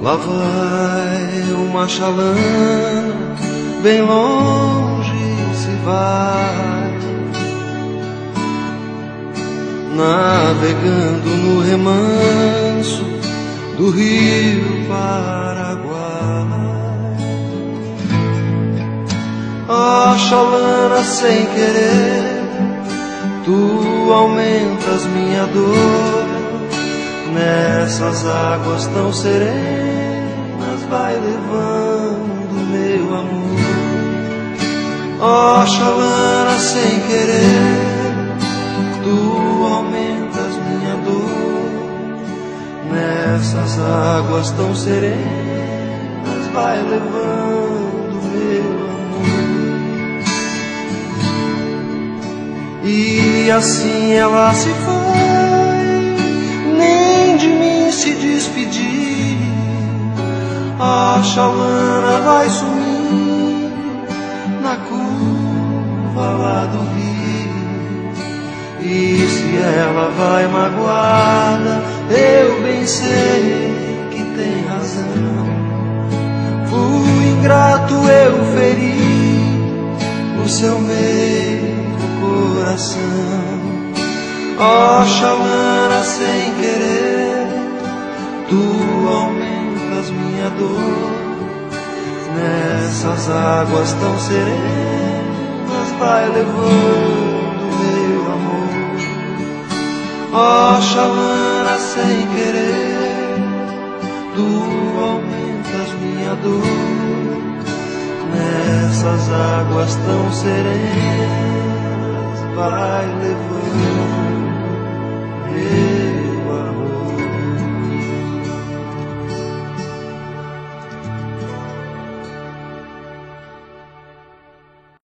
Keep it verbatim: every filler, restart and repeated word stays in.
Lá vai uma chalana, bem longe se vai, navegando no remanso do rio Paraguai. Ó chalana, sem querer, tu aumentas minha dor. Nessas águas tão serenas, vai levando meu amor. Ó chalana, sem querer, tu aumentas minha dor. Nessas águas tão serenas, vai levando meu amor. E assim ela se foi, nem de mim se despedir. A chalana vai sumir na curva lá do rio. E se ela vai magoada, eu bem sei que tem razão. Fui ingrato, eu feri o seu meio coração. Ó chalana, sem querer, tu aumentas minha dor. Nessas águas tão serenas, vai levando meu amor. Ó chalana, sem querer, tu aumentas minha dor. Nessas águas tão serenas, vai levando